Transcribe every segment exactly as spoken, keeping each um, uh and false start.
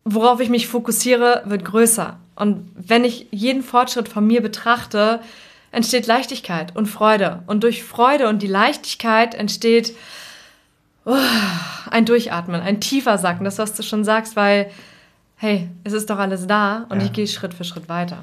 worauf ich mich fokussiere, wird größer. Und wenn ich jeden Fortschritt von mir betrachte, entsteht Leichtigkeit und Freude. Und durch Freude und die Leichtigkeit entsteht oh, ein Durchatmen, ein tiefer Sacken, das, was du schon sagst, weil, hey, es ist doch alles da und ja. ich gehe Schritt für Schritt weiter.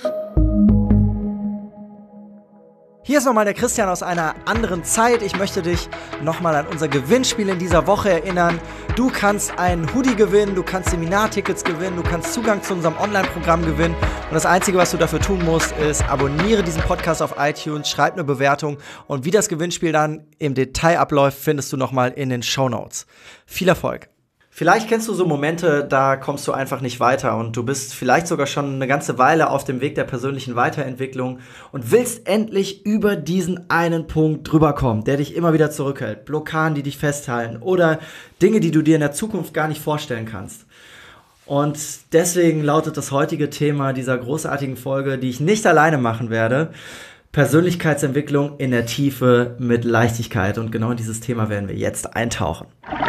Hier ist nochmal der Christian aus einer anderen Zeit. Ich möchte dich nochmal an unser Gewinnspiel in dieser Woche erinnern. Du kannst einen Hoodie gewinnen, du kannst Seminartickets gewinnen, du kannst Zugang zu unserem Online-Programm gewinnen. Und das Einzige, was du dafür tun musst, ist, abonniere diesen Podcast auf iTunes, schreib eine Bewertung. Und wie das Gewinnspiel dann im Detail abläuft, findest du nochmal in den Shownotes. Viel Erfolg! Vielleicht kennst du so Momente, da kommst du einfach nicht weiter und du bist vielleicht sogar schon eine ganze Weile auf dem Weg der persönlichen Weiterentwicklung und willst endlich über diesen einen Punkt drüber kommen, der dich immer wieder zurückhält. Blockaden, die dich festhalten oder Dinge, die du dir in der Zukunft gar nicht vorstellen kannst. Und deswegen lautet das heutige Thema dieser großartigen Folge, die ich nicht alleine machen werde, Persönlichkeitsentwicklung in der Tiefe mit Leichtigkeit. Und genau in dieses Thema werden wir jetzt eintauchen.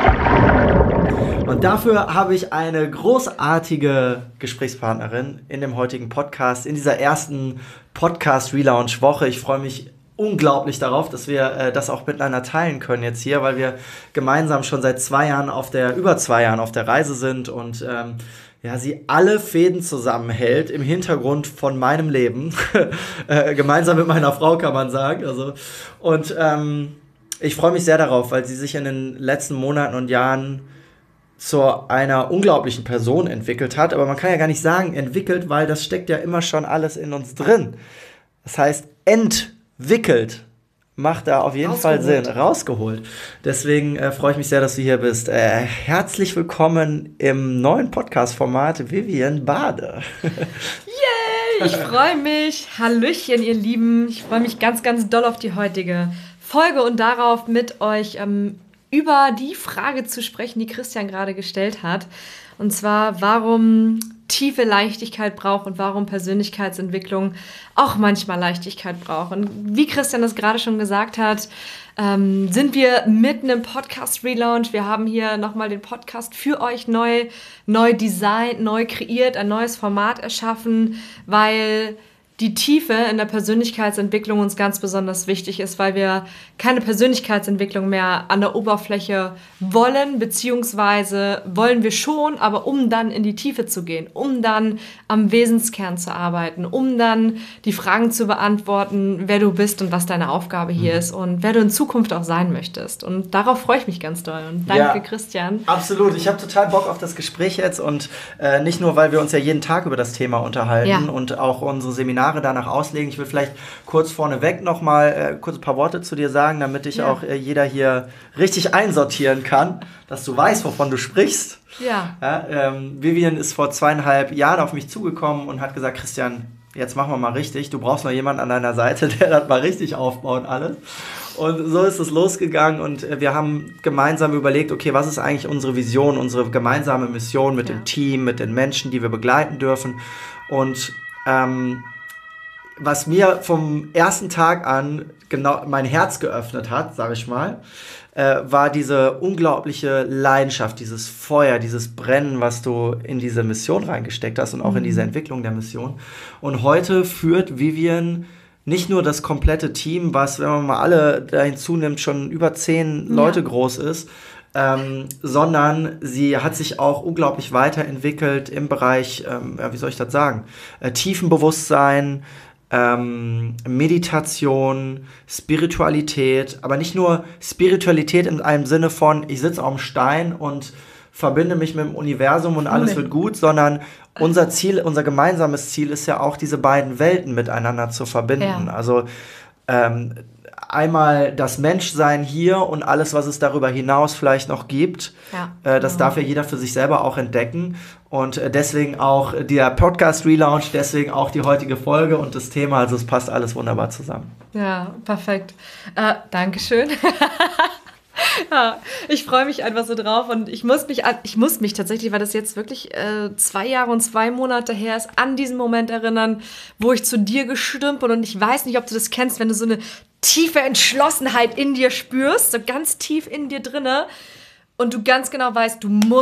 Und dafür habe ich eine großartige Gesprächspartnerin in dem heutigen Podcast, in dieser ersten Podcast-Relaunch-Woche. Ich freue mich unglaublich darauf, dass wir äh, das auch miteinander teilen können jetzt hier, weil wir gemeinsam schon seit zwei Jahren auf der, über zwei Jahren auf der Reise sind und ähm, ja, sie alle Fäden zusammenhält im Hintergrund von meinem Leben. äh, gemeinsam mit meiner Frau, kann man sagen. Also, und ähm, ich freue mich sehr darauf, weil sie sich in den letzten Monaten und Jahren zu einer unglaublichen Person entwickelt hat. Aber man kann ja gar nicht sagen entwickelt, weil das steckt ja immer schon alles in uns drin. Das heißt, entwickelt macht da auf jeden Fall Sinn. Rausgeholt. Deswegen äh, freue ich mich sehr, dass du hier bist. Äh, herzlich willkommen im neuen Podcast-Format Vivian Bade. Yay, ich freue mich. Hallöchen, ihr Lieben. Ich freue mich ganz, ganz doll auf die heutige Folge und darauf, mit euch ähm, über die Frage zu sprechen, die Christian gerade gestellt hat. Und zwar, warum tiefe Leichtigkeit braucht und warum Persönlichkeitsentwicklung auch manchmal Leichtigkeit braucht. Und wie Christian das gerade schon gesagt hat, ähm, sind wir mitten im Podcast-Relaunch. Wir haben hier nochmal den Podcast für euch neu, neu designt, neu kreiert, ein neues Format erschaffen, weil die Tiefe in der Persönlichkeitsentwicklung uns ganz besonders wichtig ist, weil wir keine Persönlichkeitsentwicklung mehr an der Oberfläche wollen, beziehungsweise wollen wir schon, aber um dann in die Tiefe zu gehen, um dann am Wesenskern zu arbeiten, um dann die Fragen zu beantworten, wer du bist und was deine Aufgabe hier mhm. ist und wer du in Zukunft auch sein möchtest. Und darauf freue ich mich ganz doll. Und danke, ja, Christian. Absolut. Ich habe total Bock auf das Gespräch jetzt und äh, nicht nur, weil wir uns ja jeden Tag über das Thema unterhalten ja. und auch unsere Seminare danach auslegen. Ich will vielleicht kurz vorneweg noch mal äh, kurz ein paar Worte zu dir sagen, damit ich ja. auch äh, jeder hier richtig einsortieren kann, dass du weißt, wovon du sprichst. Ja. Ja, ähm, Vivian ist vor zweieinhalb Jahren auf mich zugekommen und hat gesagt, Christian, jetzt machen wir mal richtig. Du brauchst noch jemanden an deiner Seite, der das mal richtig aufbaut alles. Und so ist es losgegangen und äh, wir haben gemeinsam überlegt, okay, was ist eigentlich unsere Vision, unsere gemeinsame Mission mit ja. dem Team, mit den Menschen, die wir begleiten dürfen. Und ähm, was mir vom ersten Tag an genau mein Herz geöffnet hat, sage ich mal, äh, war diese unglaubliche Leidenschaft, dieses Feuer, dieses Brennen, was du in diese Mission reingesteckt hast und auch mhm. in diese Entwicklung der Mission. Und heute führt Vivian nicht nur das komplette Team, was, wenn man mal alle da hinzunimmt, schon über zehn ja. Leute groß ist, Ähm, sondern sie hat sich auch unglaublich weiterentwickelt im Bereich, ähm, ja, wie soll ich das sagen, äh, Tiefenbewusstsein, ähm, Meditation, Spiritualität, aber nicht nur Spiritualität in einem Sinne von, ich sitze auf dem Stein und verbinde mich mit dem Universum und alles wird gut, sondern unser Ziel, unser gemeinsames Ziel ist ja auch, diese beiden Welten miteinander zu verbinden. Ja. Also ähm, einmal das Menschsein hier und alles, was es darüber hinaus vielleicht noch gibt. Ja. Äh, das mhm. darf ja jeder für sich selber auch entdecken. Und äh, deswegen auch der Podcast-Relaunch, deswegen auch die heutige Folge und das Thema. Also es passt alles wunderbar zusammen. Ja, perfekt. Äh, Dankeschön. Ja, ich freue mich einfach so drauf und ich muss mich, ich muss mich tatsächlich, weil das jetzt wirklich äh, zwei Jahre und zwei Monate her ist, an diesen Moment erinnern, wo ich zu dir gestürmt bin und ich weiß nicht, ob du das kennst, wenn du so eine tiefe Entschlossenheit in dir spürst, so ganz tief in dir drinne und du ganz genau weißt, du musst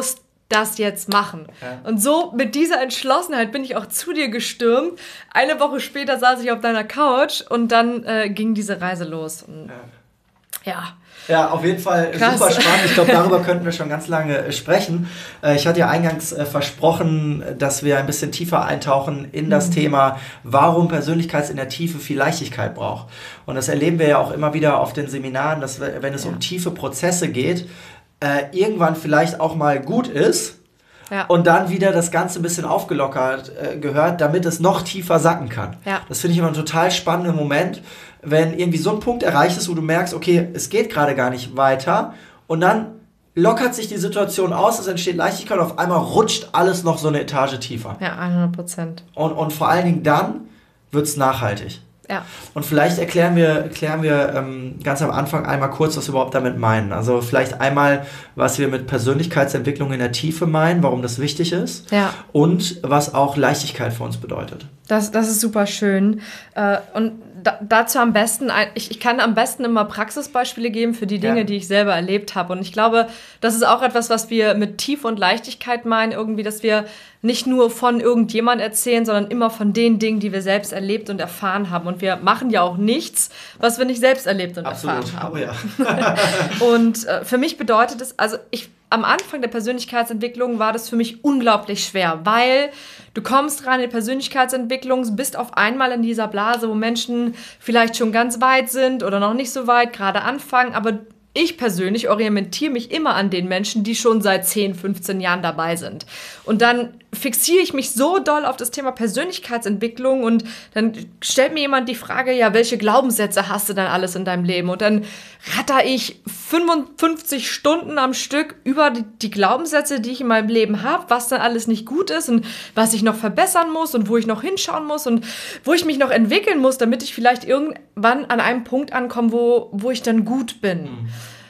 das jetzt machen. Ja. Und so mit dieser Entschlossenheit bin ich auch zu dir gestürmt. Eine Woche später saß ich auf deiner Couch und dann äh, ging diese Reise los. Und, ja. ja. Ja, auf jeden Fall Krass. Super spannend. Ich glaube, darüber könnten wir schon ganz lange äh, sprechen. Äh, ich hatte ja eingangs äh, versprochen, dass wir ein bisschen tiefer eintauchen in das mhm. Thema, warum Persönlichkeit in der Tiefe viel Leichtigkeit braucht. Und das erleben wir ja auch immer wieder auf den Seminaren, dass wir, wenn es ja. um tiefe Prozesse geht, äh, irgendwann vielleicht auch mal gut ist, ja. und dann wieder das Ganze ein bisschen aufgelockert äh, gehört, damit es noch tiefer sacken kann. Ja. Das finde ich immer einen total spannenden Moment, wenn irgendwie so ein Punkt erreicht ist, wo du merkst, okay, es geht gerade gar nicht weiter und dann lockert sich die Situation aus, es entsteht Leichtigkeit und auf einmal rutscht alles noch so eine Etage tiefer. Ja, hundert Prozent. Und, und vor allen Dingen dann wird es nachhaltig. Ja. Und vielleicht erklären wir, erklären wir ähm, ganz am Anfang einmal kurz, was wir überhaupt damit meinen. Also vielleicht einmal, was wir mit Persönlichkeitsentwicklung in der Tiefe meinen, warum das wichtig ist. Ja. Und was auch Leichtigkeit für uns bedeutet. Das, das ist super schön. Äh, und da, dazu am besten, ein, ich, ich kann am besten immer Praxisbeispiele geben für die Dinge, ja. die ich selber erlebt habe. Und ich glaube, das ist auch etwas, was wir mit Tiefe und Leichtigkeit meinen, irgendwie, dass wir nicht nur von irgendjemand erzählen, sondern immer von den Dingen, die wir selbst erlebt und erfahren haben. Und wir machen ja auch nichts, was wir nicht selbst erlebt und Absolut. erfahren haben. Oh ja. Und äh, für mich bedeutet es, also ich am Anfang der Persönlichkeitsentwicklung war das für mich unglaublich schwer, weil du kommst rein in die Persönlichkeitsentwicklung, bist auf einmal in dieser Blase, wo Menschen vielleicht schon ganz weit sind oder noch nicht so weit, gerade anfangen, aber ich persönlich orientiere mich immer an den Menschen, die schon seit zehn, fünfzehn Jahren dabei sind. Und dann fixiere ich mich so doll auf das Thema Persönlichkeitsentwicklung und dann stellt mir jemand die Frage, ja, welche Glaubenssätze hast du dann alles in deinem Leben? Und dann ratter ich fünfundfünfzig Stunden am Stück über die, die Glaubenssätze, die ich in meinem Leben habe, was dann alles nicht gut ist und was ich noch verbessern muss und wo ich noch hinschauen muss und wo ich mich noch entwickeln muss, damit ich vielleicht irgendwann an einem Punkt ankomme, wo, wo ich dann gut bin. Mhm.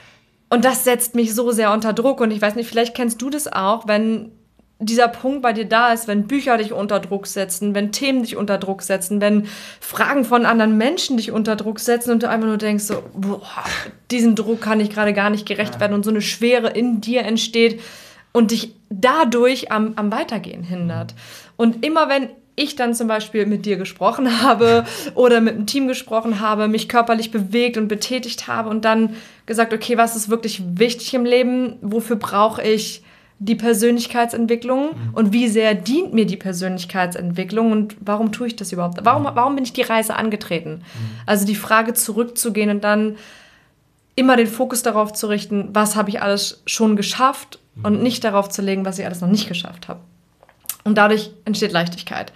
Und das setzt mich so sehr unter Druck. Und ich weiß nicht, vielleicht kennst du das auch, wenn dieser Punkt bei dir da ist, wenn Bücher dich unter Druck setzen, wenn Themen dich unter Druck setzen, wenn Fragen von anderen Menschen dich unter Druck setzen und du einfach nur denkst, so, boah, diesem Druck kann ich gerade gar nicht gerecht ja. werden und so eine Schwere in dir entsteht und dich dadurch am, am Weitergehen hindert. Und immer wenn ich dann zum Beispiel mit dir gesprochen habe oder mit einem Team gesprochen habe, mich körperlich bewegt und betätigt habe und dann gesagt, okay, was ist wirklich wichtig im Leben? Wofür brauche ich die Persönlichkeitsentwicklung? Mhm. Und wie sehr dient mir die Persönlichkeitsentwicklung? Und warum tue ich das überhaupt? Warum, warum bin ich die Reise angetreten? Mhm. Also die Frage zurückzugehen und dann immer den Fokus darauf zu richten, was habe ich alles schon geschafft mhm. und nicht darauf zu legen, was ich alles noch nicht geschafft habe. Und dadurch entsteht Leichtigkeit.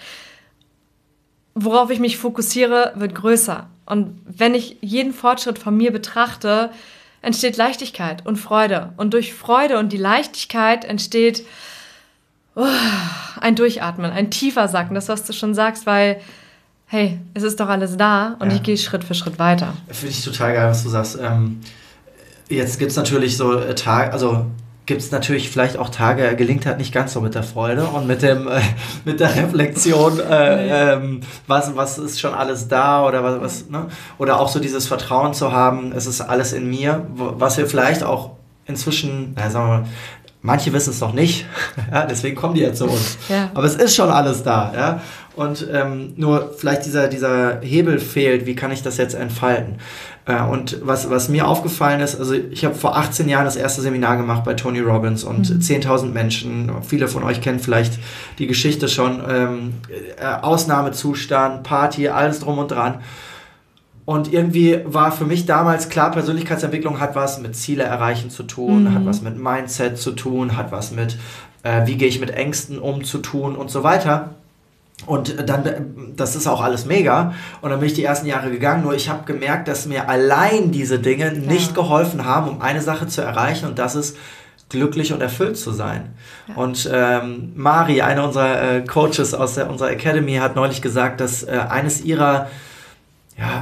Worauf ich mich fokussiere, wird größer. Und wenn ich jeden Fortschritt von mir betrachte, entsteht Leichtigkeit und Freude. Und durch Freude und die Leichtigkeit entsteht oh, ein Durchatmen, ein tiefer Sacken, das, was du schon sagst, weil, hey, es ist doch alles da und ja. ich gehe Schritt für Schritt weiter. Finde ich total geil, was du sagst. Ähm, jetzt gibt es natürlich so äh, Tage, also gibt es natürlich vielleicht auch Tage, gelingt halt nicht ganz so mit der Freude und mit dem äh, mit der Reflexion, äh, nee. ähm, was, was ist schon alles da oder was, was ne? Oder auch so dieses Vertrauen zu haben, es ist alles in mir, was wir vielleicht auch inzwischen, na, sagen wir mal, manche wissen es noch nicht, ja, deswegen kommen die ja zu uns. Ja. Aber es ist schon alles da, ja. Und ähm, nur vielleicht dieser, dieser Hebel fehlt, wie kann ich das jetzt entfalten? Äh, und was, was mir aufgefallen ist, also ich habe vor achtzehn Jahren das erste Seminar gemacht bei Tony Robbins und mhm. zehntausend Menschen, viele von euch kennen vielleicht die Geschichte schon, ähm, äh, Ausnahmezustand, Party, alles drum und dran. Und irgendwie war für mich damals klar, Persönlichkeitsentwicklung hat was mit Ziele erreichen zu tun, mhm. hat was mit Mindset zu tun, hat was mit, äh, wie gehe ich mit Ängsten um zu tun und so weiter. Und dann, das ist auch alles mega. Und dann bin ich die ersten Jahre gegangen. Nur ich habe gemerkt, dass mir allein diese Dinge ja. nicht geholfen haben, um eine Sache zu erreichen. Und das ist, glücklich und erfüllt zu sein. Ja. Und ähm, Mari, eine unserer äh, Coaches aus der, unserer Academy, hat neulich gesagt, dass äh, eines ihrer ja,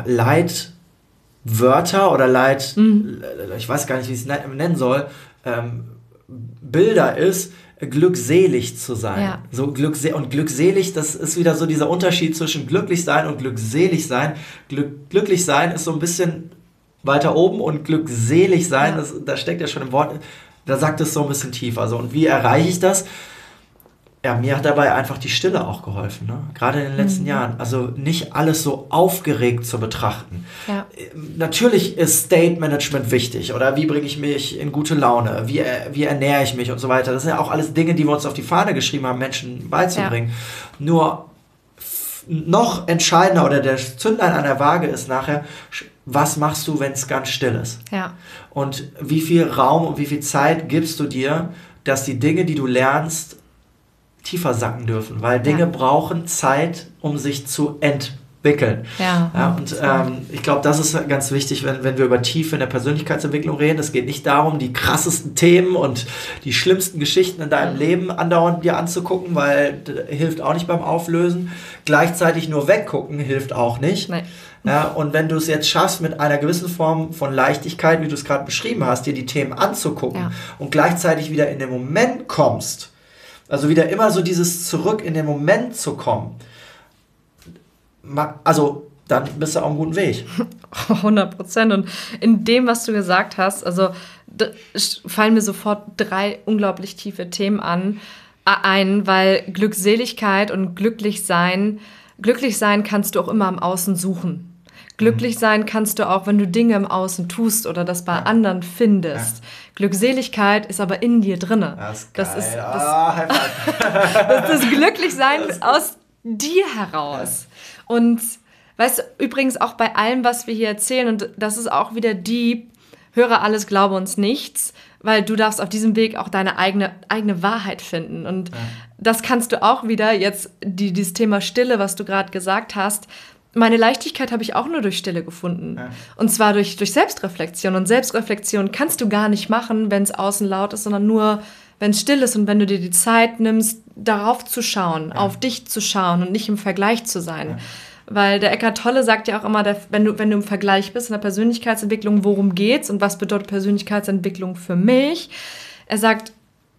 Leitwörter oder Leit, mhm. ich weiß gar nicht, wie ich es nennen soll, ähm, Bilder ist, glückselig zu sein. Ja. So glückse- und glückselig, das ist wieder so dieser Unterschied zwischen glücklich sein und glückselig sein. Glück- glücklich sein ist so ein bisschen weiter oben und glückselig sein, ja. das, da steckt ja schon im Wort, da sagt es so ein bisschen tiefer. Also, und wie erreiche ich das? Ja, mir hat dabei einfach die Stille auch geholfen, ne? Gerade in den letzten mhm. Jahren. Also nicht alles so aufgeregt zu betrachten. Ja. Natürlich ist State Management wichtig, oder wie bringe ich mich in gute Laune, wie, wie ernähre ich mich und so weiter. Das sind ja auch alles Dinge, die wir uns auf die Fahne geschrieben haben, Menschen beizubringen. Ja. Nur f- noch entscheidender oder der Zündlein an der Waage ist nachher, was machst du, wenn es ganz still ist? Ja. Und wie viel Raum und wie viel Zeit gibst du dir, dass die Dinge, die du lernst, tiefer sacken dürfen, weil Dinge ja. brauchen Zeit, um sich zu entwickeln. Ja, ja, und ähm, ich glaube, das ist ganz wichtig, wenn, wenn wir über Tiefe in der Persönlichkeitsentwicklung reden. Es geht nicht darum, die krassesten Themen und die schlimmsten Geschichten in deinem Leben andauernd dir anzugucken, weil das hilft auch nicht beim Auflösen. Gleichzeitig nur weggucken hilft auch nicht. Nein. Ja, und wenn du es jetzt schaffst, mit einer gewissen Form von Leichtigkeit, wie du es gerade beschrieben hast, dir die Themen anzugucken ja. und gleichzeitig wieder in den Moment kommst, also wieder immer so dieses zurück in den Moment zu kommen. Also dann bist du auf einem guten Weg. hundert Prozent. Und in dem, was du gesagt hast, also d- fallen mir sofort drei unglaublich tiefe Themen an, ein, weil Glückseligkeit und glücklich sein, glücklich sein kannst du auch immer im Außen suchen. Glücklich sein kannst du auch, wenn du Dinge im Außen tust oder das bei ja. anderen findest. Ja. Glückseligkeit ist aber in dir drinne. Das ist geil. Das ist das, ah, das, das Glücklichsein das aus dir heraus. Ja. Und weißt du, übrigens auch bei allem, was wir hier erzählen, und das ist auch wieder deep, höre alles, glaube uns nichts, weil du darfst auf diesem Weg auch deine eigene, eigene Wahrheit finden. Und ja. das kannst du auch wieder, jetzt die, dieses Thema Stille, was du gerade gesagt hast, meine Leichtigkeit habe ich auch nur durch Stille gefunden. Ja. Und zwar durch, durch Selbstreflexion. Und Selbstreflexion kannst du gar nicht machen, wenn es außen laut ist, sondern nur, wenn es still ist und wenn du dir die Zeit nimmst, darauf zu schauen, ja. auf dich zu schauen und nicht im Vergleich zu sein. Ja. Weil der Eckhart Tolle sagt ja auch immer, der, wenn du, wenn du im Vergleich bist in der Persönlichkeitsentwicklung, worum geht's und was bedeutet Persönlichkeitsentwicklung für mich? Er sagt,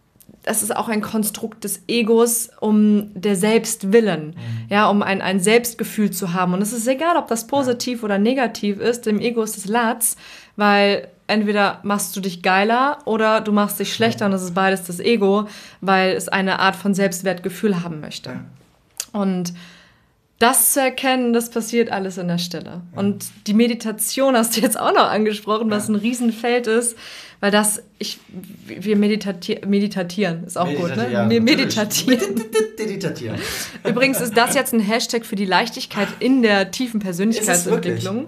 das ist auch ein Konstrukt des Egos, um der Selbstwillen, mhm. ja, um ein, ein Selbstgefühl zu haben. Und es ist egal, ob das positiv ja. oder negativ ist, dem Ego ist es Latz, weil entweder machst du dich geiler oder du machst dich schlechter ja. und das ist beides das Ego, weil es eine Art von Selbstwertgefühl haben möchte. Ja. Und das zu erkennen, das passiert alles in der Stille. Ja. Und die Meditation hast du jetzt auch noch angesprochen, was ja. ein Riesenfeld ist, weil das, ich, wir meditati- meditatieren, ist auch gut, ne? Wir meditatieren. Meditatieren. Übrigens ist das jetzt ein Hashtag für die Leichtigkeit in der tiefen Persönlichkeitsentwicklung.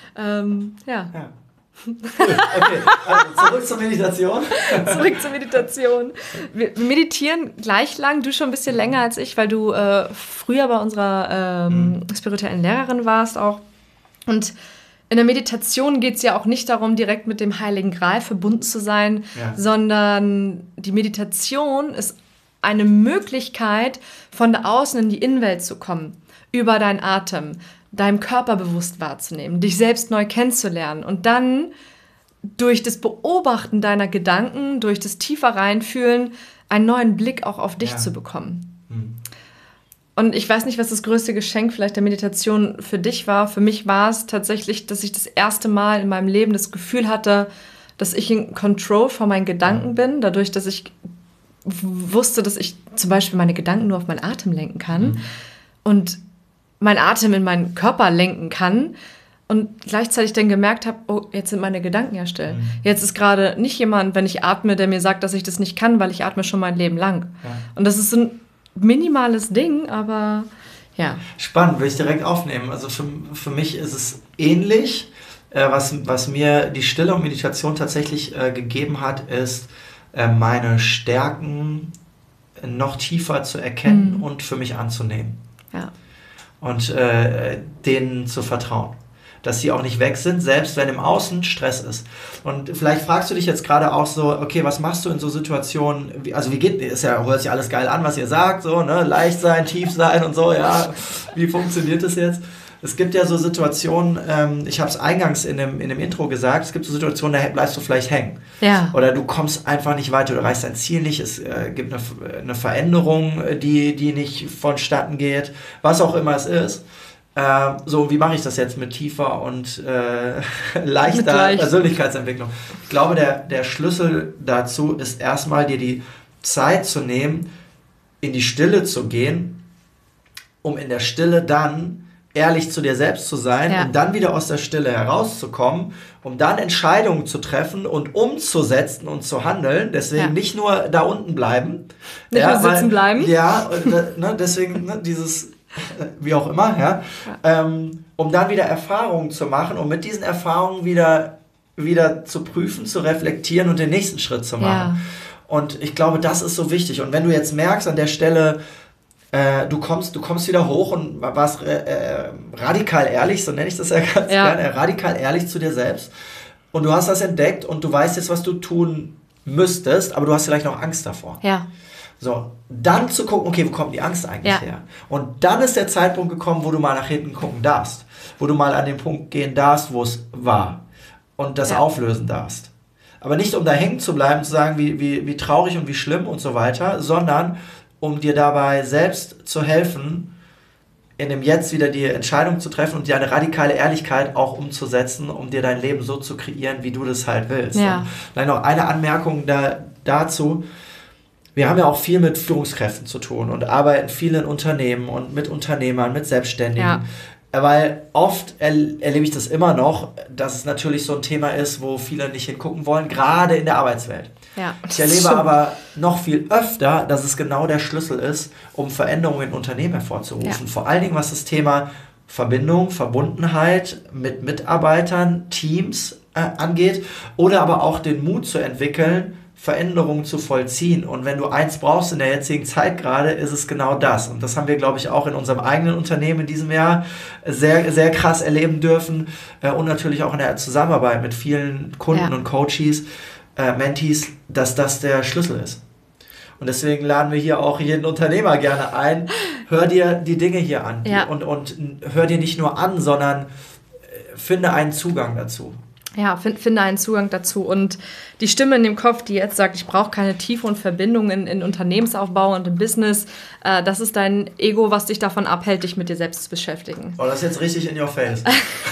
Ähm, ja. ja. Cool. Okay, also zurück zur Meditation. Zurück zur Meditation. Wir meditieren gleich lang, du schon ein bisschen länger als ich, weil du äh, früher bei unserer ähm, mhm. spirituellen Lehrerin warst auch. Und in der Meditation geht es ja auch nicht darum, direkt mit dem Heiligen Gral verbunden zu sein, ja. sondern die Meditation ist eine Möglichkeit, von außen in die Innenwelt zu kommen, über deinen Atem, deinem Körper bewusst wahrzunehmen, dich selbst neu kennenzulernen und dann durch das Beobachten deiner Gedanken, durch das tiefer reinfühlen, einen neuen Blick auch auf dich ja. zu bekommen. Mhm. Und ich weiß nicht, was das größte Geschenk vielleicht der Meditation für dich war. Für mich war es tatsächlich, dass ich das erste Mal in meinem Leben das Gefühl hatte, dass ich in Control von meinen Gedanken bin, dadurch, dass ich wusste, dass ich zum Beispiel meine Gedanken nur auf meinen Atem lenken kann mhm. und meinen Atem in meinen Körper lenken kann und gleichzeitig dann gemerkt habe, oh, jetzt sind meine Gedanken ja still. Mhm. Jetzt ist gerade nicht jemand, wenn ich atme, der mir sagt, dass ich das nicht kann, weil ich atme schon mein Leben lang. Ja. Und das ist so ein minimales Ding, aber ja. Spannend, will ich direkt aufnehmen. Also für, für mich ist es ähnlich. Äh, was, was mir die Stille und Meditation tatsächlich äh, gegeben hat, ist äh, meine Stärken noch tiefer zu erkennen mhm. und für mich anzunehmen. Ja. Und äh, denen zu vertrauen. Dass sie auch nicht weg sind, selbst wenn im Außen Stress ist. Und vielleicht fragst du dich jetzt gerade auch so, okay, was machst du in so Situationen, wie, also wie geht, ist ja, hört sich alles geil an, was ihr sagt, so, ne, leicht sein, tief sein und so, ja, wie funktioniert das jetzt? Es gibt ja so Situationen, ähm, ich habe es eingangs in dem, in dem Intro gesagt, es gibt so Situationen, da bleibst du vielleicht hängen. Ja. Oder du kommst einfach nicht weiter, du erreichst dein Ziel nicht, es äh, gibt eine, eine Veränderung, die, die nicht vonstatten geht, was auch immer es ist. Äh, so, wie mache ich das jetzt mit tiefer und äh, leichter Persönlichkeitsentwicklung? Ich glaube, der, der Schlüssel dazu ist erstmal, dir die Zeit zu nehmen, in die Stille zu gehen, um in der Stille dann ehrlich zu dir selbst zu sein ja. und dann wieder aus der Stille herauszukommen, um dann Entscheidungen zu treffen und umzusetzen und zu handeln. Deswegen ja. nicht nur da unten bleiben. Nicht ja, nur sitzen weil, bleiben. Ja, ne, deswegen ne, dieses, wie auch immer, ja, ja. Ähm, um dann wieder Erfahrungen zu machen, um mit diesen Erfahrungen wieder, wieder zu prüfen, zu reflektieren und den nächsten Schritt zu machen. Ja. Und ich glaube, das ist so wichtig. Und wenn du jetzt merkst an der Stelle, Äh, du kommst, du kommst wieder hoch und warst äh, äh, radikal ehrlich, so nenne ich das ja ganz ja. gerne, radikal ehrlich zu dir selbst. Und du hast das entdeckt und du weißt jetzt, was du tun müsstest, aber du hast vielleicht noch Angst davor. Ja. So, dann zu gucken, okay, wo kommt die Angst eigentlich ja. her? Und dann ist der Zeitpunkt gekommen, wo du mal nach hinten gucken darfst. Wo du mal an den Punkt gehen darfst, wo es war. Und das ja. auflösen darfst. Aber nicht, um da hängen zu bleiben, zu sagen, wie, wie, wie traurig und wie schlimm und so weiter, sondern um dir dabei selbst zu helfen, in dem Jetzt wieder die Entscheidung zu treffen und dir eine radikale Ehrlichkeit auch umzusetzen, um dir dein Leben so zu kreieren, wie du das halt willst. Ja. Und vielleicht noch eine Anmerkung da, dazu. Wir haben ja auch viel mit Führungskräften zu tun und arbeiten viel in Unternehmen und mit Unternehmern, mit Selbstständigen. Ja. Weil oft er, erlebe ich das immer noch, dass es natürlich so ein Thema ist, wo viele nicht hingucken wollen, gerade in der Arbeitswelt. Ja, ich erlebe aber noch viel öfter, dass es genau der Schlüssel ist, um Veränderungen in Unternehmen hervorzurufen. Ja. Vor allen Dingen, was das Thema Verbindung, Verbundenheit mit Mitarbeitern, Teams äh, angeht oder aber auch den Mut zu entwickeln, Veränderungen zu vollziehen. Und wenn du eins brauchst in der jetzigen Zeit gerade, ist es genau das. Und das haben wir, glaube ich, auch in unserem eigenen Unternehmen in diesem Jahr sehr, sehr krass erleben dürfen. Äh, und natürlich auch in der Zusammenarbeit mit vielen Kunden ja. und Coaches, äh, Mentees, dass das der Schlüssel ist. Und deswegen laden wir hier auch jeden Unternehmer gerne ein. Hör dir die Dinge hier an. Ja. Und, und hör dir nicht nur an, sondern finde einen Zugang dazu. Ja, find, finde einen Zugang dazu. Und die Stimme in dem Kopf, die jetzt sagt, ich brauche keine Tiefe und Verbindung in, in Unternehmensaufbau und im Business, äh, das ist dein Ego, was dich davon abhält, dich mit dir selbst zu beschäftigen. Oh, das ist jetzt richtig in your face.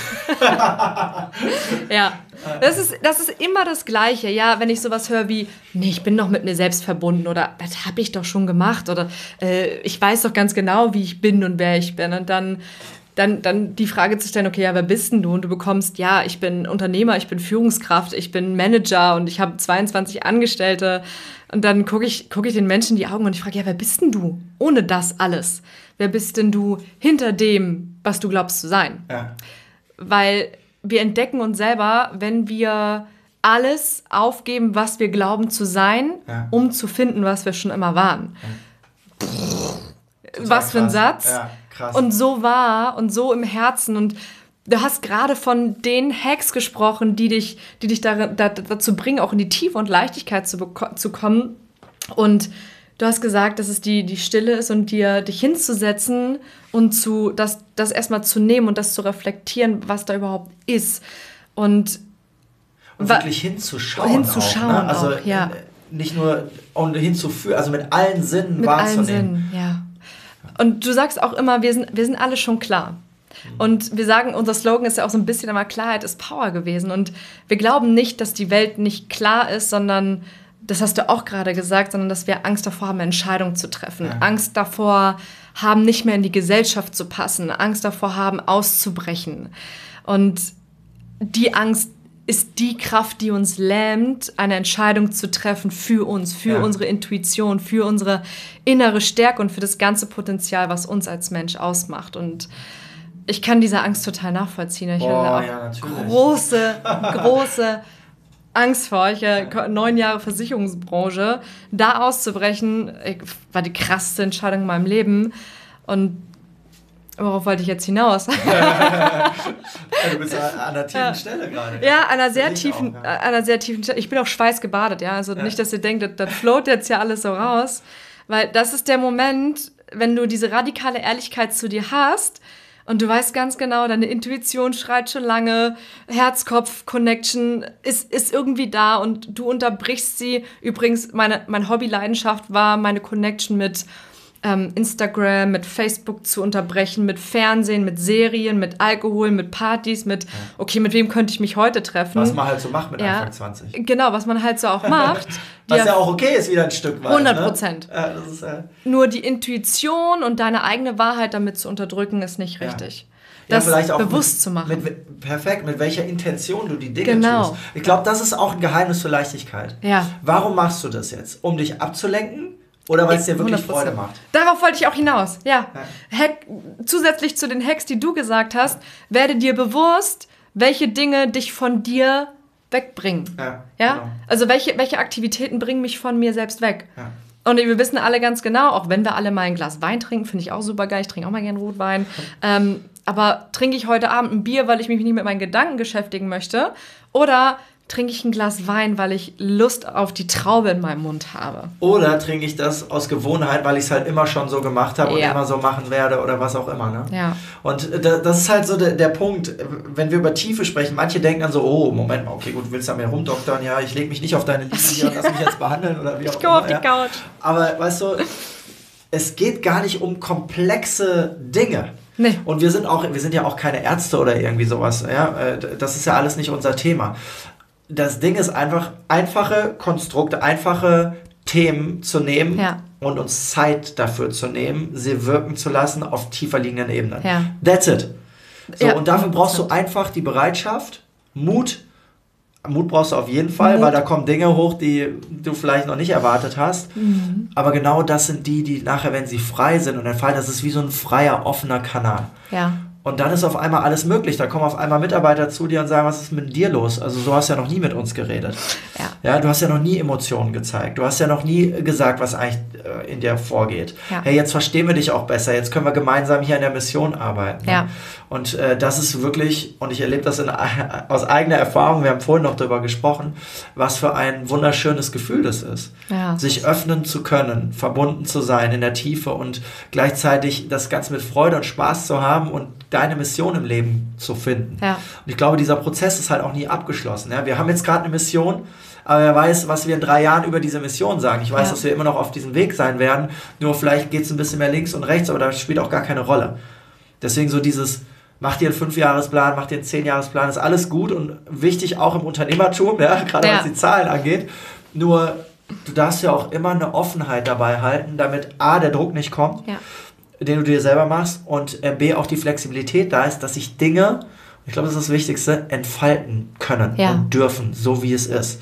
Ja, das ist, das ist immer das Gleiche. Ja, wenn ich sowas höre wie, nee, ich bin doch mit mir selbst verbunden oder das habe ich doch schon gemacht oder äh, ich weiß doch ganz genau, wie ich bin und wer ich bin. Und dann Dann, dann die Frage zu stellen, okay, ja, wer bist denn du? Und du bekommst, ja, ich bin Unternehmer, ich bin Führungskraft, ich bin Manager und ich habe zweiundzwanzig Angestellte. Und dann gucke ich, guck ich den Menschen in die Augen und ich frage, ja, wer bist denn du? Ohne das alles. Wer bist denn du hinter dem, was du glaubst zu sein? Ja. Weil wir entdecken uns selber, wenn wir alles aufgeben, was wir glauben zu sein, ja. um zu finden, was wir schon immer waren. Ja. Was für ein Satz. Ja. Krass. Und so wahr und so im Herzen. Und du hast gerade von den Hacks gesprochen, die dich, die dich da, da, dazu bringen, auch in die Tiefe und Leichtigkeit zu, beko- zu kommen. Und du hast gesagt, dass es die, die Stille ist und dir dich hinzusetzen und zu, das, das erstmal zu nehmen und das zu reflektieren, was da überhaupt ist. Und, und wa- wirklich hinzuschauen. Hinzuschauen auch, ne? Also auch, ja. Nicht nur und hinzuführen, also mit allen Sinnen mit wahrzunehmen. Allen Sinnen, ja. Und du sagst auch immer, wir sind, wir sind alle schon klar. Und wir sagen, unser Slogan ist ja auch so ein bisschen immer, Klarheit ist Power gewesen. Und wir glauben nicht, dass die Welt nicht klar ist, sondern, das hast du auch gerade gesagt, sondern dass wir Angst davor haben, Entscheidungen zu treffen. Ja. Angst davor haben, nicht mehr in die Gesellschaft zu passen. Angst davor haben, auszubrechen. Und die Angst ist die Kraft, die uns lähmt, eine Entscheidung zu treffen für uns, für ja. unsere Intuition, für unsere innere Stärke und für das ganze Potenzial, was uns als Mensch ausmacht. Und ich kann diese Angst total nachvollziehen. Ich oh, habe auch ja, große, große Angst vor euch. Neun Jahre Versicherungsbranche, da auszubrechen, war die krasseste Entscheidung in meinem Leben. Und worauf wollte ich jetzt hinaus? Du bist an einer tiefen ja. Stelle gerade. Ja, an einer sehr tiefen, auch, ja. einer sehr tiefen Stelle. Ich bin auch schweißgebadet, ja. Also ja. nicht, dass ihr denkt, das, das float jetzt ja alles so raus. Weil das ist der Moment, wenn du diese radikale Ehrlichkeit zu dir hast und du weißt ganz genau, deine Intuition schreit schon lange, Herz-Kopf-Connection ist, ist irgendwie da und du unterbrichst sie. Übrigens, meine, meine Hobby-Leidenschaft war meine Connection mit ähm, Instagram, mit Facebook zu unterbrechen, mit Fernsehen, mit Serien, mit Alkohol, mit Partys, mit, okay, mit wem könnte ich mich heute treffen? Was man halt so macht mit ja, Anfang zwanzig. Genau, was man halt so auch macht. Was ja, ja auch okay ist, wieder ein Stück weit. hundert Prozent. Ne? Ja, das ist, äh Nur die Intuition und deine eigene Wahrheit damit zu unterdrücken, ist nicht richtig. Ja. Das ja, vielleicht auch bewusst mit, zu machen. Mit, perfekt, mit welcher Intention du die Dinge genau. tust. Ich glaube, das ist auch ein Geheimnis für Leichtigkeit. Ja. Warum machst du das jetzt? Um dich abzulenken oder weil es dir wirklich hundert Prozent Freude macht? Darauf wollte ich auch hinaus. Ja. ja. Hack, zusätzlich zu den Hacks, die du gesagt hast, werde dir bewusst, welche Dinge dich von dir wegbringen. Ja, ja? Genau. Also welche, welche Aktivitäten bringen mich von mir selbst weg? Ja. Und wir wissen alle ganz genau, auch wenn wir alle mal ein Glas Wein trinken, finde ich auch super geil, ich trinke auch mal gerne Rotwein, ähm, aber trinke ich heute Abend ein Bier, weil ich mich nicht mit meinen Gedanken beschäftigen möchte? Oder trinke ich ein Glas Wein, weil ich Lust auf die Traube in meinem Mund habe? Oder trinke ich das aus Gewohnheit, weil ich es halt immer schon so gemacht habe ja. und immer so machen werde oder was auch immer. Ne? Ja. Und das ist halt so der, der Punkt, wenn wir über Tiefe sprechen, manche denken dann so, oh, Moment mal, okay, gut, willst du an mir rumdoktern? Ja, ich lege mich nicht auf deine Liege hier und lass mich jetzt behandeln oder wie auch ich immer. Ich auf die Couch. Ja. Aber weißt du, es geht gar nicht um komplexe Dinge. Nee. Und wir sind auch, wir sind ja auch keine Ärzte oder irgendwie sowas. Ja? Das ist ja alles nicht unser Thema. Das Ding ist einfach, einfache Konstrukte, einfache Themen zu nehmen ja. und uns Zeit dafür zu nehmen, sie wirken zu lassen auf tiefer liegenden Ebenen. Ja. That's it. So, ja. Und dafür brauchst du einfach die Bereitschaft, Mut. Mut brauchst du auf jeden Fall, Mut. Weil da kommen Dinge hoch, die du vielleicht noch nicht erwartet hast. Mhm. Aber genau das sind die, die nachher, wenn sie frei sind und entfallen, das ist wie so ein freier, offener Kanal. Ja. Und dann ist auf einmal alles möglich. Da kommen auf einmal Mitarbeiter zu dir und sagen, was ist mit dir los? Also so hast du ja noch nie mit uns geredet. Ja. Ja, du hast ja noch nie Emotionen gezeigt. Du hast ja noch nie gesagt, was eigentlich äh, in dir vorgeht. Ja. Hey, jetzt verstehen wir dich auch besser. Jetzt können wir gemeinsam hier an der Mission arbeiten. Ja. Und äh, das ist wirklich, und ich erlebe das in, aus eigener Erfahrung, wir haben vorhin noch darüber gesprochen, was für ein wunderschönes Gefühl das ist. Ja. Sich öffnen zu können, verbunden zu sein in der Tiefe und gleichzeitig das Ganze mit Freude und Spaß zu haben und deine Mission im Leben zu finden. Ja. Und ich glaube, dieser Prozess ist halt auch nie abgeschlossen. Ja? Wir haben jetzt gerade eine Mission, aber wer weiß, was wir in drei Jahren über diese Mission sagen. Ich weiß, ja. dass wir immer noch auf diesem Weg sein werden, nur vielleicht geht es ein bisschen mehr links und rechts, aber das spielt auch gar keine Rolle. Deswegen so dieses, mach dir einen Fünfjahresplan, mach dir einen Zehnjahresplan, ist alles gut und wichtig auch im Unternehmertum, ja? Gerade ja. was die Zahlen angeht. Nur, du darfst ja auch immer eine Offenheit dabei halten, damit A, der Druck nicht kommt, ja. den du dir selber machst und äh, B, auch die Flexibilität da ist, dass sich Dinge, ich glaube, das ist das Wichtigste, entfalten können ja. und dürfen, so wie es ist.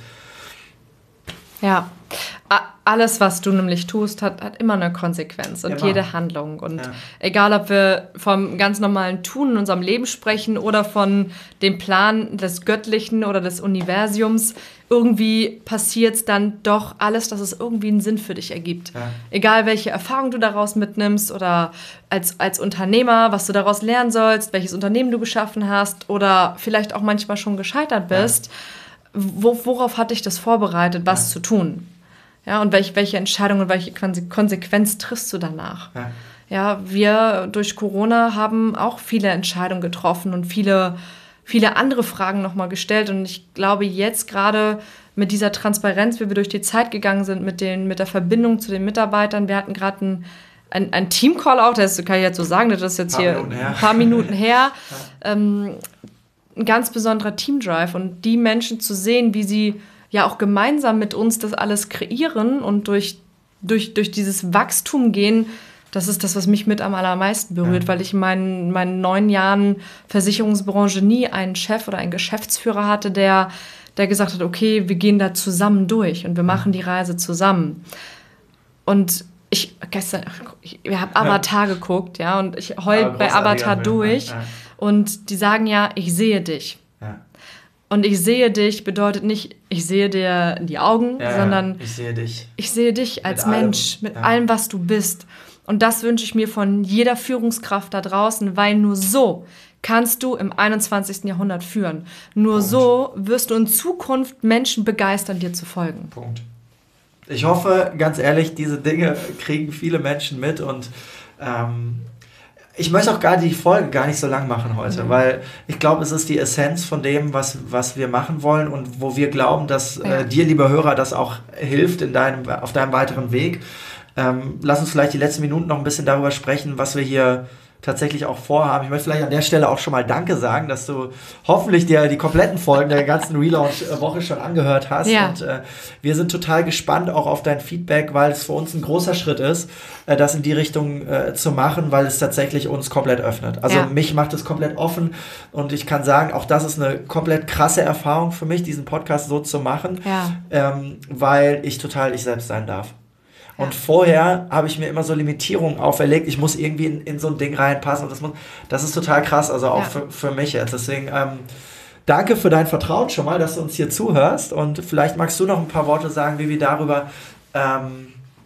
Ja, alles, was du nämlich tust, hat, hat immer eine Konsequenz und immer. Jede Handlung. Und ja. egal, ob wir vom ganz normalen Tun in unserem Leben sprechen oder von dem Plan des Göttlichen oder des Universums, irgendwie passiert es dann doch alles, dass es irgendwie einen Sinn für dich ergibt. Ja. Egal, welche Erfahrung du daraus mitnimmst oder als, als Unternehmer, was du daraus lernen sollst, welches Unternehmen du geschaffen hast oder vielleicht auch manchmal schon gescheitert bist. Ja. Wo, worauf hat dich das vorbereitet, was ja. zu tun? Ja, und welche, welche Entscheidung und welche Konsequenz triffst du danach? Ja. Ja, wir durch Corona haben auch viele Entscheidungen getroffen und viele, viele andere Fragen nochmal gestellt. Und ich glaube, jetzt gerade mit dieser Transparenz, wie wir durch die Zeit gegangen sind, mit, den, mit der Verbindung zu den Mitarbeitern, wir hatten gerade ein Ein, ein Team-Call auch, das kann ich jetzt so sagen, das ist jetzt hier ein paar Minuten her. Ja. Ähm, ein ganz besonderer Teamdrive und die Menschen zu sehen, wie sie ja auch gemeinsam mit uns das alles kreieren und durch, durch, durch dieses Wachstum gehen, das ist das, was mich mit am allermeisten berührt, ja. weil ich in meinen, meinen neun Jahren Versicherungsbranche nie einen Chef oder einen Geschäftsführer hatte, der, der gesagt hat, okay, wir gehen da zusammen durch und wir machen die Reise zusammen. Und ich gestern, ich, ich habe Avatar ja. geguckt, ja, und ich heul ja, bei Avatar durch ja. und die sagen ja, ich sehe dich. Ja. Und ich sehe dich bedeutet nicht, ich sehe dir in die Augen, ja, sondern ich sehe dich. Ich sehe dich als mit Mensch, allem. mit ja. allem, was du bist. Und das wünsche ich mir von jeder Führungskraft da draußen, weil nur so kannst du im einundzwanzigsten Jahrhundert führen. Nur Punkt. So wirst du in Zukunft Menschen begeistern, dir zu folgen. Punkt. Ich hoffe, ganz ehrlich, diese Dinge kriegen viele Menschen mit und ähm, ich möchte auch gar die Folge gar nicht so lang machen heute, mhm. weil ich glaube, es ist die Essenz von dem, was, was wir machen wollen und wo wir glauben, dass ja. äh, dir, lieber Hörer, das auch hilft in deinem, auf deinem weiteren Weg. ähm, lass uns vielleicht die letzten Minuten noch ein bisschen darüber sprechen, was wir hier tatsächlich auch vorhaben. Ich möchte vielleicht an der Stelle auch schon mal Danke sagen, dass du hoffentlich dir die kompletten Folgen der ganzen Relaunch-Woche schon angehört hast. Ja. Und äh, wir sind total gespannt auch auf dein Feedback, weil es für uns ein großer Schritt ist, äh, das in die Richtung äh, zu machen, weil es tatsächlich uns komplett öffnet. Also ja. mich macht es komplett offen und ich kann sagen, auch das ist eine komplett krasse Erfahrung für mich, diesen Podcast so zu machen, ja. ähm, weil ich total ich selbst sein darf. Und vorher habe ich mir immer so Limitierungen auferlegt, ich muss irgendwie in, in so ein Ding reinpassen und das muss, das ist total krass, also auch ja. für, für mich jetzt. Deswegen ähm, danke für dein Vertrauen schon mal, dass du uns hier zuhörst und vielleicht magst du noch ein paar Worte sagen, wie wir darüber, ähm,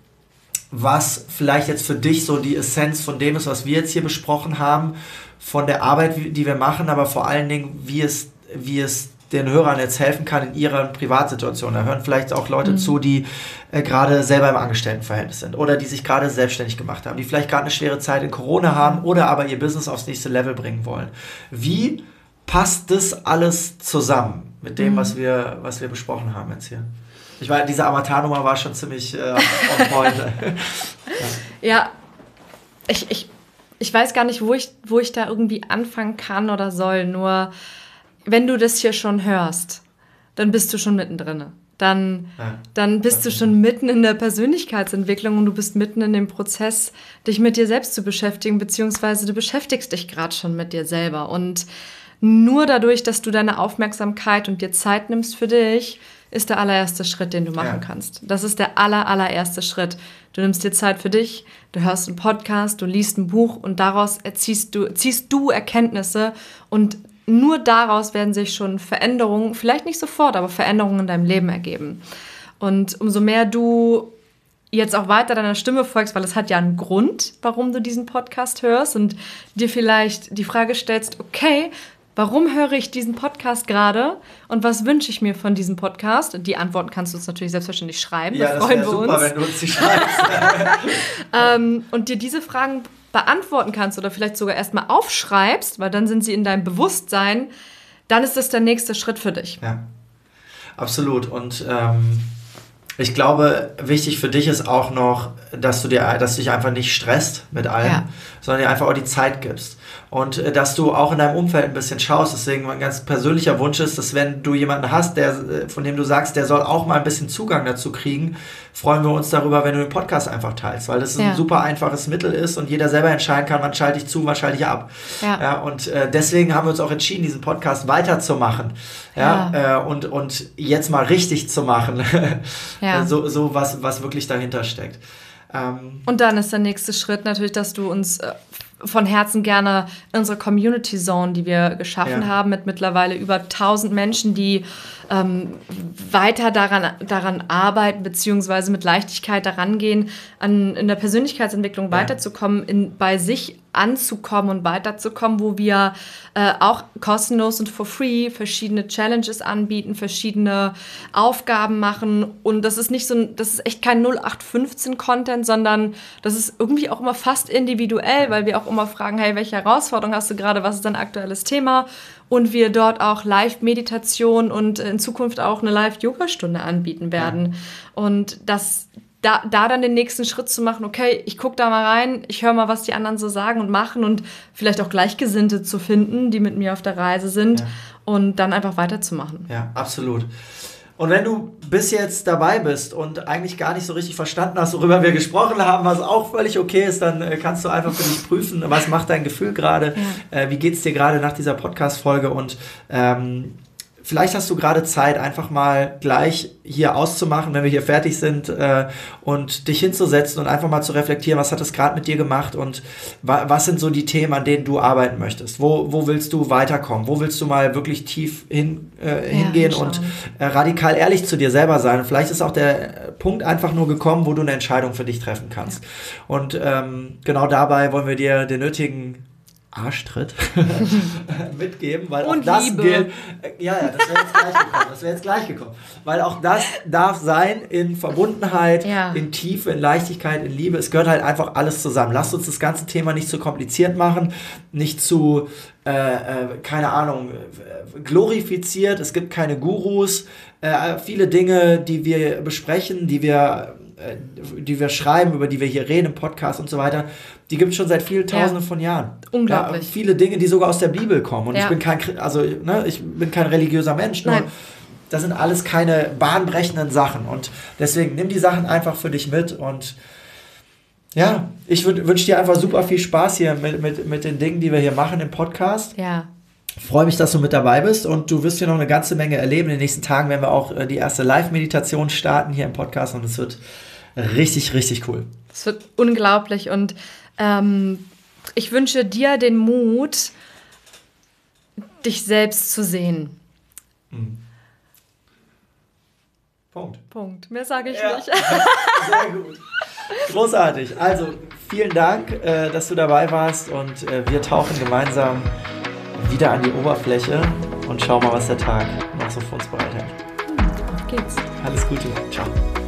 was vielleicht jetzt für dich so die Essenz von dem ist, was wir jetzt hier besprochen haben, von der Arbeit, die wir machen, aber vor allen Dingen, wie es, wie es den Hörern jetzt helfen kann in ihrer Privatsituation. Da hören vielleicht auch Leute mhm. zu, die äh, gerade selber im Angestelltenverhältnis sind oder die sich gerade selbstständig gemacht haben, die vielleicht gerade eine schwere Zeit in Corona haben oder aber ihr Business aufs nächste Level bringen wollen. Wie passt das alles zusammen mit dem, mhm. was wir, was wir besprochen haben jetzt hier? Ich meine, diese Avatar-Nummer war schon ziemlich äh, on point. ja, ja ich, ich, ich weiß gar nicht, wo ich, wo ich da irgendwie anfangen kann oder soll, nur wenn du das hier schon hörst, dann bist du schon mittendrin. Dann, ja, dann bist du schon mitten in der Persönlichkeitsentwicklung und du bist mitten in dem Prozess, dich mit dir selbst zu beschäftigen, beziehungsweise du beschäftigst dich gerade schon mit dir selber. Und nur dadurch, dass du deine Aufmerksamkeit und dir Zeit nimmst für dich, ist der allererste Schritt, den du machen ja. kannst. Das ist der aller, allererste Schritt. Du nimmst dir Zeit für dich, du hörst einen Podcast, du liest ein Buch und daraus erziehst du, ziehst du Erkenntnisse und nur daraus werden sich schon Veränderungen, vielleicht nicht sofort, aber Veränderungen in deinem Leben ergeben. Und umso mehr du jetzt auch weiter deiner Stimme folgst, weil es hat ja einen Grund, warum du diesen Podcast hörst und dir vielleicht die Frage stellst, okay, warum höre ich diesen Podcast gerade und was wünsche ich mir von diesem Podcast? Die Antworten kannst du uns natürlich selbstverständlich schreiben, ja, da freuen wir super, uns. Wenn du uns die schreibst. ähm, und dir diese Fragen beantworten kannst oder vielleicht sogar erstmal aufschreibst, weil dann sind sie in deinem Bewusstsein, dann ist das der nächste Schritt für dich. Ja, absolut. Und ähm, ich glaube, wichtig für dich ist auch noch, dass du dir, dass du dich einfach nicht stresst mit allem, ja. sondern dir einfach auch die Zeit gibst. Und äh, dass du auch in deinem Umfeld ein bisschen schaust. Deswegen mein ganz persönlicher Wunsch ist, dass wenn du jemanden hast, der, von dem du sagst, der soll auch mal ein bisschen Zugang dazu kriegen, freuen wir uns darüber, wenn du den Podcast einfach teilst, weil das ja. ein super einfaches Mittel ist und jeder selber entscheiden kann, wann schalte ich zu, wann schalte ich ab. Ja. Ja, und äh, deswegen haben wir uns auch entschieden, diesen Podcast weiterzumachen ja, ja. Äh, und, und jetzt mal richtig zu machen. Ja. so so was, was wirklich dahinter steckt. Ähm, und dann ist der nächste Schritt natürlich, dass du uns äh, von Herzen gerne unsere Community Zone, die wir geschaffen ja. haben, mit mittlerweile über tausend Menschen, die ähm, weiter daran, daran arbeiten, beziehungsweise mit Leichtigkeit daran gehen, an, in der Persönlichkeitsentwicklung ja. weiterzukommen, in, bei sich anzukommen und weiterzukommen, wo wir äh, auch kostenlos und for free verschiedene Challenges anbieten, verschiedene Aufgaben machen und das ist nicht so, ein, das ist echt kein null acht fünfzehn Content, sondern das ist irgendwie auch immer fast individuell, weil wir auch immer fragen, hey, welche Herausforderung hast du gerade, was ist dein aktuelles Thema? Und wir dort auch Live-Meditation und in Zukunft auch eine Live-Yoga-Stunde anbieten werden. Ja. Und das, da, da dann den nächsten Schritt zu machen, okay, ich gucke da mal rein, ich höre mal, was die anderen so sagen und machen und vielleicht auch Gleichgesinnte zu finden, die mit mir auf der Reise sind ja. und dann einfach weiterzumachen. Ja, absolut. Und wenn du bis jetzt dabei bist und eigentlich gar nicht so richtig verstanden hast, worüber wir gesprochen haben, was auch völlig okay ist, dann kannst du einfach für dich prüfen, was macht dein Gefühl gerade, ja. äh, wie geht es dir gerade nach dieser Podcast-Folge und ähm, vielleicht hast du gerade Zeit, einfach mal gleich hier auszumachen, wenn wir hier fertig sind äh, und dich hinzusetzen und einfach mal zu reflektieren, was hat das gerade mit dir gemacht und wa- was sind so die Themen, an denen du arbeiten möchtest? Wo, wo willst du weiterkommen? Wo willst du mal wirklich tief hin, äh, hingehen ja, und äh, radikal ehrlich zu dir selber sein? Und vielleicht ist auch der Punkt einfach nur gekommen, wo du eine Entscheidung für dich treffen kannst. Ja. Und ähm, genau dabei wollen wir dir den nötigen Arschtritt mitgeben, weil und auch das Liebe. gilt. Ja, ja, das wäre jetzt gleich gekommen. Das wäre jetzt gleich gekommen. Weil auch das darf sein in Verbundenheit, ja. in Tiefe, in Leichtigkeit, in Liebe. Es gehört halt einfach alles zusammen. Lasst uns das ganze Thema nicht zu kompliziert machen, nicht zu, äh, äh, keine Ahnung, glorifiziert. Es gibt keine Gurus. Äh, viele Dinge, die wir besprechen, die wir die wir schreiben, über die wir hier reden im Podcast und so weiter, die gibt es schon seit vielen Tausenden ja. von Jahren. Unglaublich. Ja, viele Dinge, die sogar aus der Bibel kommen. Und ja. ich bin kein, also, ne, ich bin kein religiöser Mensch, nur Nein. das sind alles keine bahnbrechenden Sachen. Und deswegen nimm die Sachen einfach für dich mit und ja, ich wünsche dir einfach super viel Spaß hier mit, mit, mit den Dingen, die wir hier machen im Podcast. Ja. Freue mich, dass du mit dabei bist und du wirst hier noch eine ganze Menge erleben. In den nächsten Tagen werden wir auch äh, die erste Live-Meditation starten hier im Podcast und es wird richtig, richtig cool. Es wird unglaublich und ähm, ich wünsche dir den Mut, dich selbst zu sehen. Mhm. Punkt. Punkt. Mehr sage ich ja. nicht. Sehr gut. Großartig. Also vielen Dank, äh, dass du dabei warst und äh, wir tauchen gemeinsam wieder an die Oberfläche und schauen mal, was der Tag noch so für uns bereithält. Auf geht's. Alles Gute. Ciao.